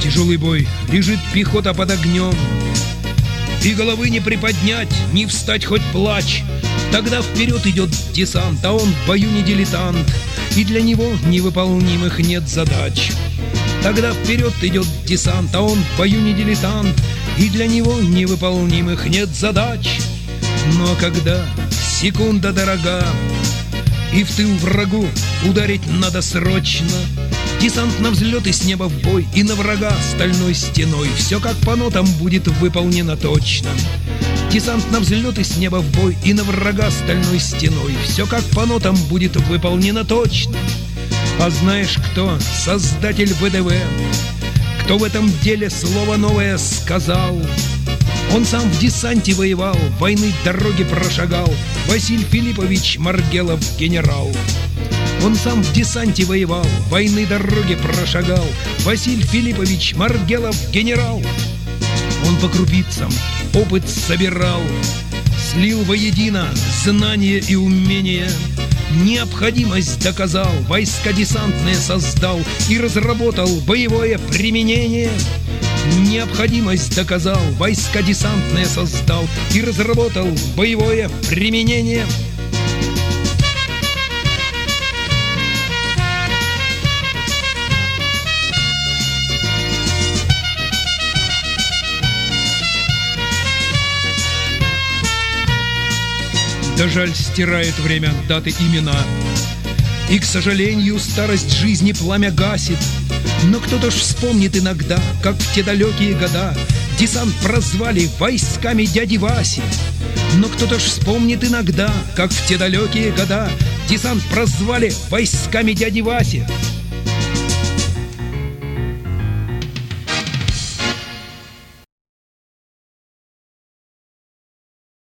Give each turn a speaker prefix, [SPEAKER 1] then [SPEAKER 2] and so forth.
[SPEAKER 1] Тяжелый бой, лежит пехота под огнем, и головы не приподнять, не встать хоть плачь. Тогда вперед идет десант, а он в бою не дилетант, и для него невыполнимых нет задач. Тогда вперед идет десант, а он в бою не дилетант, и для него невыполнимых нет задач. Но когда секунда дорога, и в тыл врагу ударить надо срочно, десант на взлет и с неба в бой, и на врага стальной стеной. Все как по нотам будет выполнено точно. Десант на взлет и с неба в бой, и на врага стальной стеной. Все как по нотам будет выполнено точно. А знаешь, кто создатель ВДВ? Кто в этом деле слово новое сказал? Он сам в десанте воевал, войны дороги прошагал. Василий Филиппович Маргелов, генерал. Он сам в десанте воевал, войны дороги прошагал. Василий Филиппович Маргелов, генерал. Он по крупицам опыт собирал, слил воедино знания и умения. Необходимость доказал, войска десантные создал и разработал боевое применение. Необходимость доказал, войска десантные создал и разработал боевое применение. Да жаль, стирает время даты имена, и, к сожалению, старость жизни пламя гасит. Но кто-то ж вспомнит иногда, как в те далекие года десант прозвали войсками дяди Васи. Но кто-то ж вспомнит иногда, как в те далекие года десант прозвали войсками дяди Васи.